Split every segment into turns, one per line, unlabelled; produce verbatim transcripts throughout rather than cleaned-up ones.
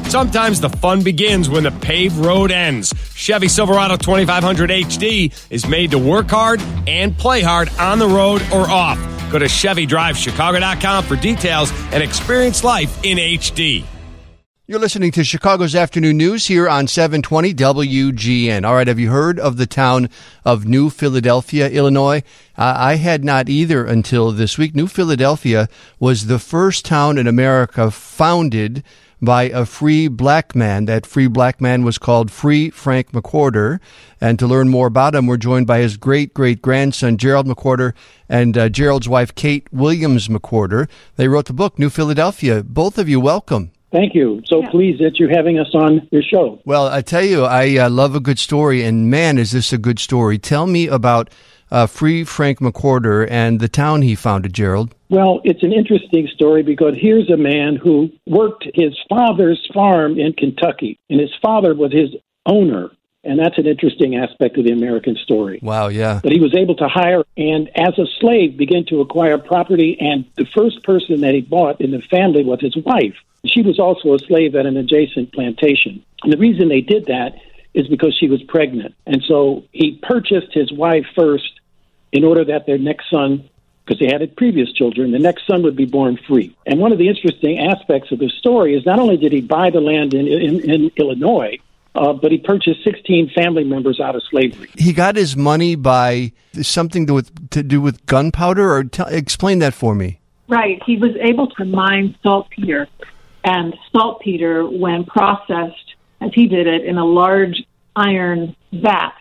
Sometimes the fun begins when the paved road ends. Chevy Silverado twenty-five hundred H D is made to work hard and play hard on the road or off. Go to Chevy Drive Chicago dot com for details and experience life in H D.
You're listening to Chicago's Afternoon News here on seven twenty W G N. All right, have you heard of the town of New Philadelphia, Illinois? Uh, I had not either until this week. New Philadelphia was the first town in America founded by a free black man. That free black man was called Free Frank McWhorter. And to learn more about him, we're joined by his great-great-grandson, Gerald McWhorter, and uh, Gerald's wife, Kate Williams McWhorter. They wrote the book, New Philadelphia. Both of you, welcome.
Thank you. So yeah. pleased that you're having us on your show.
Well, I tell you, I uh, love a good story, and man, is this a good story. Tell me about uh, Free Frank McWhorter and the town he founded, Gerald.
Well, it's an interesting story because here's a man who worked his father's farm in Kentucky, and his father was his owner, and that's an interesting aspect of the American story.
Wow, yeah.
But he was able to hire and, as a slave, begin to acquire property, and the first person that he bought in the family was his wife. She was also a slave at an adjacent plantation. And the reason they did that is because she was pregnant. And so he purchased his wife first in order that their next son, because they had previous children, the next son would be born free. And one of the interesting aspects of the story is not only did he buy the land in, in, in Illinois, uh, but he purchased sixteen family members out of slavery.
He got his money by something to, with, to do with gunpowder? Or t- explain that for me.
Right. He was able to mine saltpeter. And saltpeter, when processed, as he did it, in a large iron vat,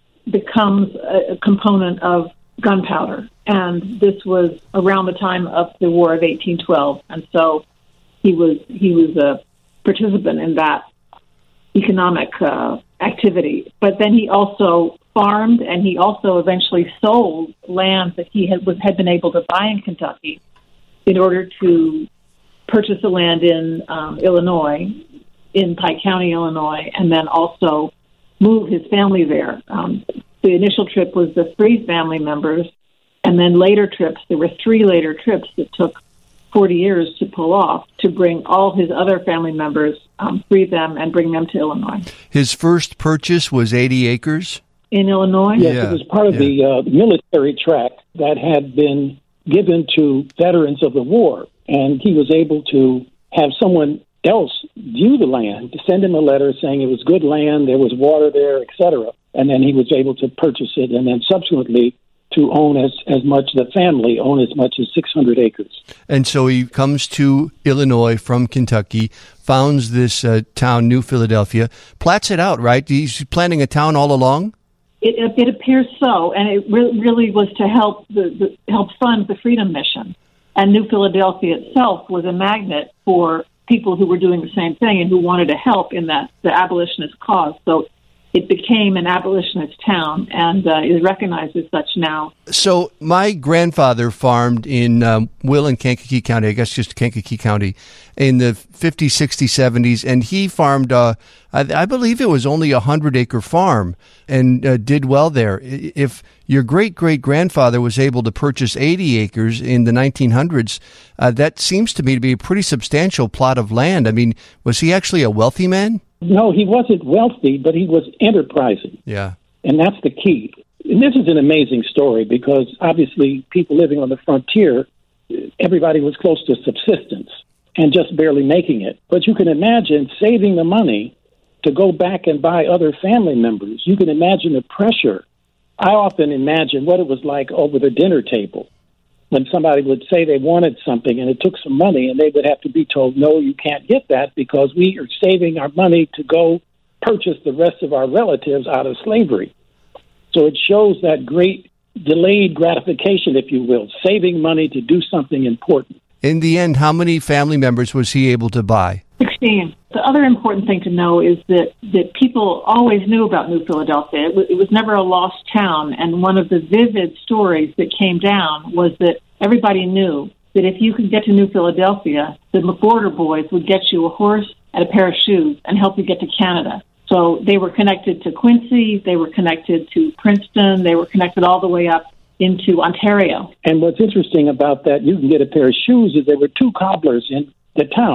becomes a, a component of gunpowder. And this was around the time of the War of eighteen twelve. And so he was he was a participant in that economic uh, activity. But then he also farmed, and he also eventually sold land that he had was, had been able to buy in Kentucky in order to purchase the land in um, Illinois, in Pike County, Illinois, and then also move his family there. Um, the initial trip was the three family members, and then later trips, there were three later trips that took forty years to pull off to bring all his other family members, um, free them, and bring them to Illinois.
His first purchase was eighty acres?
In Illinois?
Yes,
yeah.
It was part of
yeah.
the uh, military tract that had been given to veterans of the war. And he was able to have someone else view the land, to send him a letter saying it was good land, there was water there, et cetera. And then he was able to purchase it, and then subsequently to own as, as much, the family own as much as six hundred acres.
And so he comes to Illinois from Kentucky, founds this uh, town, New Philadelphia, plats it out, right? He's planning a town all along?
It, it appears so, and it re- really was to help the, the help fund the Freedom Mission. And New Philadelphia itself was a magnet for people who were doing the same thing and who wanted to help in that the abolitionist cause. So it became an abolitionist town and uh, is recognized as such now.
So my grandfather farmed in um, Will and Kankakee County, I guess just Kankakee County, in the fifties, sixties, seventies, and he farmed, uh, I, I believe it was only a hundred-acre farm, and uh, did well there. If your great-great-grandfather was able to purchase eighty acres in the nineteen hundreds, uh, that seems to me to be a pretty substantial plot of land. I mean, was he actually a wealthy man?
No, he wasn't wealthy, but he was enterprising.
Yeah.
And that's the key. And this is an amazing story because obviously people living on the frontier, everybody was close to subsistence and just barely making it. But you can imagine saving the money to go back and buy other family members. You can imagine the pressure. I often imagine what it was like over the dinner table when somebody would say they wanted something and it took some money and they would have to be told, no, you can't get that because we are saving our money to go purchase the rest of our relatives out of slavery. So it shows that great delayed gratification, if you will, saving money to do something important.
In the end, how many family members was he able to buy?
sixteen. The other important thing to know is that, that people always knew about New Philadelphia. It was, it was never a lost town, and one of the vivid stories that came down was that everybody knew that if you could get to New Philadelphia, the McWhorter boys would get you a horse and a pair of shoes and help you get to Canada. So they were connected to Quincy, they were connected to Princeton, they were connected all the way up into Ontario.
And what's interesting about that, you can get a pair of shoes, is there were two cobblers in the town.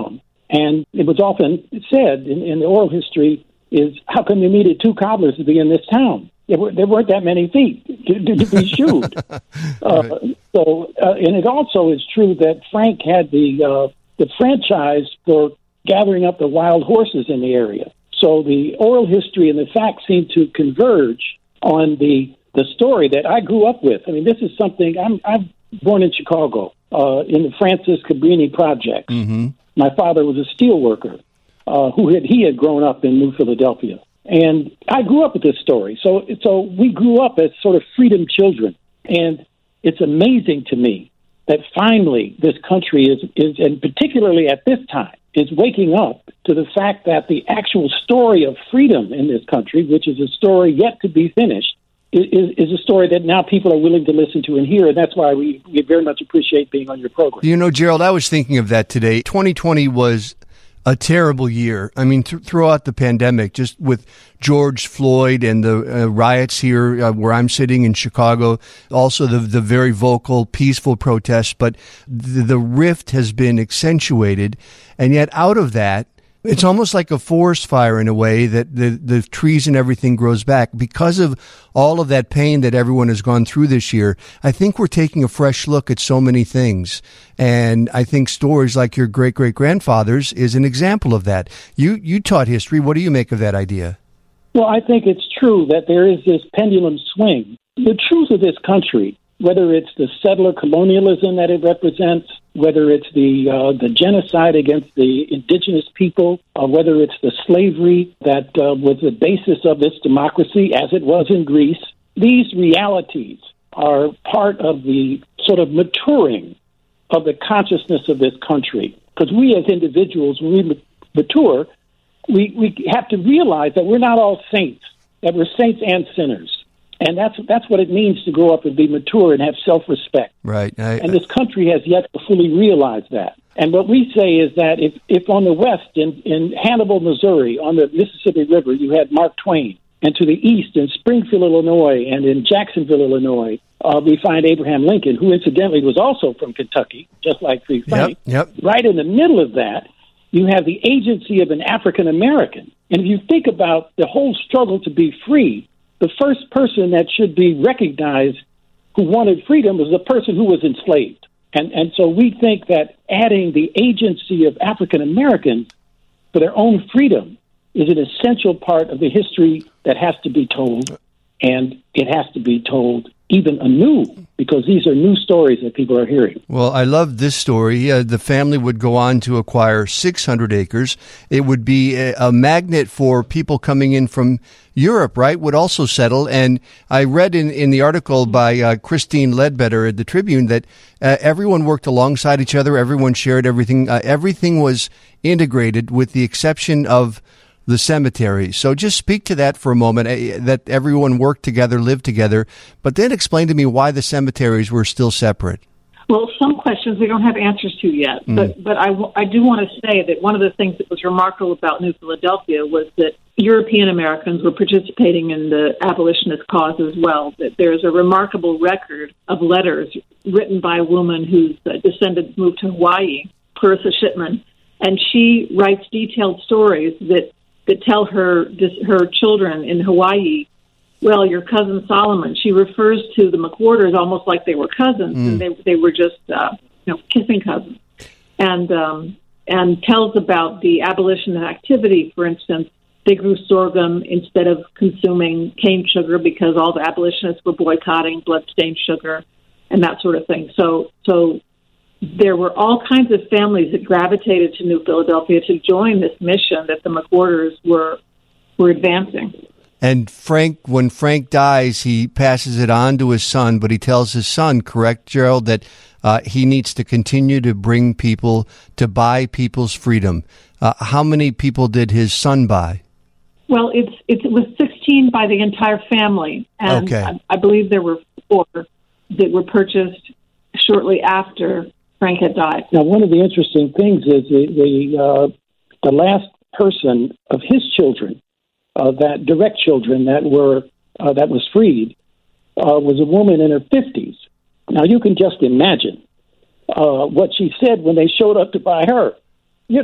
And it was often said in, in the oral history is, how come you needed two cobblers to be in this town? There, were, there weren't that many feet to, to, to be shoed. uh, right. So, uh, and it also is true that Frank had the uh, the franchise for gathering up the wild horses in the area. So the oral history and the facts seem to converge on the the story that I grew up with. I mean, this is something, I'm, I'm born in Chicago, uh, in the Francis Cabrini Projects.
Mm-hmm.
My father was a steel worker uh, who had, he had grown up in New Philadelphia. And I grew up with this story. So, so we grew up as sort of freedom children. And it's amazing to me that finally this country is, is, and particularly at this time, is waking up to the fact that the actual story of freedom in this country, which is a story yet to be finished, is, is a story that now people are willing to listen to and hear. And that's why we, we very much appreciate being on your program.
You know, Gerald, I was thinking of that today. twenty twenty was a terrible year. I mean, th- throughout the pandemic, just with George Floyd and the uh, riots here uh, where I'm sitting in Chicago, also the the very vocal, peaceful protests, but the, the rift has been accentuated. And yet out of that, it's almost like a forest fire in a way that the, the trees and everything grows back. Because of all of that pain that everyone has gone through this year, I think we're taking a fresh look at so many things. And I think stories like your great-great-grandfather's is an example of that. You you taught history. What do you make of that idea?
Well, I think it's true that there is this pendulum swing. The truth of this country, whether it's the settler colonialism that it represents, whether it's the uh, the genocide against the indigenous people, uh, whether it's the slavery that uh, was the basis of this democracy, as it was in Greece, these realities are part of the sort of maturing of the consciousness of this country. Because we as individuals, when we mature, we, we have to realize that we're not all saints, that we're saints and sinners. And that's that's what it means to grow up and be mature and have self-respect.
Right. I,
and this country has yet to fully realize that. And what we say is that if, if on the west, in, in Hannibal, Missouri, on the Mississippi River, you had Mark Twain, and to the east in Springfield, Illinois, and in Jacksonville, Illinois, uh, we find Abraham Lincoln, who incidentally was also from Kentucky, just like Free Frank.
Yep, yep.
Right in the middle of that, you have the agency of an African-American. And if you think about the whole struggle to be free, the first person that should be recognized who wanted freedom was the person who was enslaved. And and so we think that adding the agency of African Americans for their own freedom is an essential part of the history that has to be told, and it has to be told even anew, because these are new stories that people are hearing.
Well, I love this story. Uh, the family would go on to acquire six hundred acres. It would be a, a magnet for people coming in from Europe, right, would also settle. And I read in, in the article by uh, Christine Ledbetter at the Tribune that uh, everyone worked alongside each other. Everyone shared everything. Uh, everything was integrated with the exception of the cemetery. So just speak to that for a moment, uh, that everyone worked together, lived together, but then explain to me why the cemeteries were still separate.
Well, some questions we don't have answers to yet, mm. but but I, w- I do want to say that one of the things that was remarkable about New Philadelphia was that European Americans were participating in the abolitionist cause as well, that there's a remarkable record of letters written by a woman whose uh, descendants moved to Hawaii, Clarissa Shipman, and she writes detailed stories that that tell her her children in Hawaii, well, your cousin Solomon. She refers to the McWhorters almost like they were cousins, mm. and they they were just uh, you know kissing cousins, and um, and tells about the abolition activity. For instance, they grew sorghum instead of consuming cane sugar because all the abolitionists were boycotting blood-stained sugar and that sort of thing. So so. There were all kinds of families that gravitated to New Philadelphia to join this mission that the McWhorters were were advancing.
And Frank, when Frank dies, he passes it on to his son, but he tells his son, correct, Gerald, that uh, he needs to continue to bring people, to buy people's freedom. Uh, how many people did his son buy?
Well, it's, it's it was sixteen by the entire family, and
okay.
I, I believe there were four that were purchased shortly after Frank had died.
Now, one of the interesting things is the the, uh, the last person of his children, uh, that direct children that were uh, that was freed, uh, was a woman in her fifties. Now, you can just imagine uh, what she said when they showed up to buy her. You know,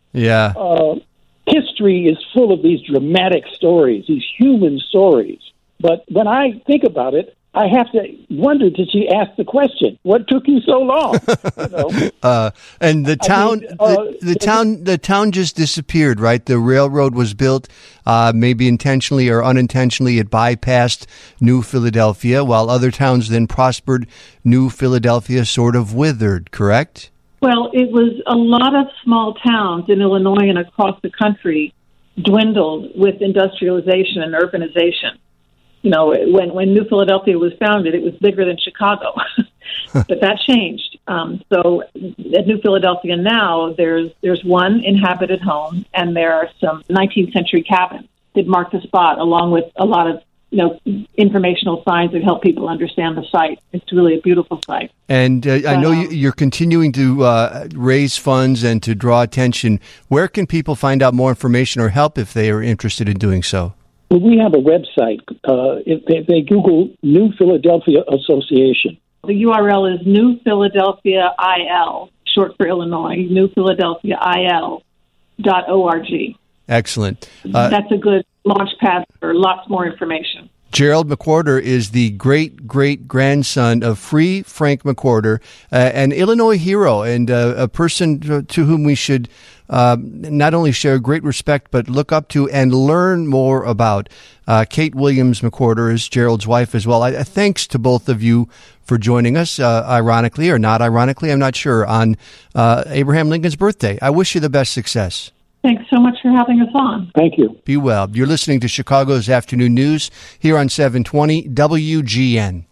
Yeah.
Uh, history is full of these dramatic stories, these human stories. But when I think about it, I have to wonder, did she ask the question? What took you so long? You know?
uh, and the town,
I mean, uh,
the, the town, the town just disappeared, right? The railroad was built, uh, maybe intentionally or unintentionally. It bypassed New Philadelphia, while other towns then prospered. New Philadelphia sort of withered, correct?
Well, it was a lot of small towns in Illinois and across the country dwindled with industrialization and urbanization. You know, when, when New Philadelphia was founded, it was bigger than Chicago, but that changed. Um, so at New Philadelphia now, there's there's one inhabited home, and there are some nineteenth century cabins that mark the spot, along with a lot of you know informational signs that help people understand the site. It's really a beautiful site.
And uh,
but,
I know
um,
you, you're continuing to uh, raise funds and to draw attention. Where can people find out more information or help if they are interested in doing so?
Well, we have a website. Uh, if they, they Google New Philadelphia Association.
The U R L is New Philadelphia I L, short for Illinois, New Philadelphia I L dot org.
Excellent. Uh,
That's a good launch pad for lots more information.
Gerald McWhorter is the great-great-grandson of Free Frank McWhorter, uh, an Illinois hero and uh, a person to, to whom we should uh, not only share great respect but look up to and learn more about. Uh, Kate Williams McWhorter is Gerald's wife as well. I, I, thanks to both of you for joining us, uh, ironically or not ironically, I'm not sure, on uh, Abraham Lincoln's birthday. I wish you the best success.
Thanks so much for having us on.
Thank you.
Be well. You're listening to Chicago's Afternoon News here on seven twenty W G N.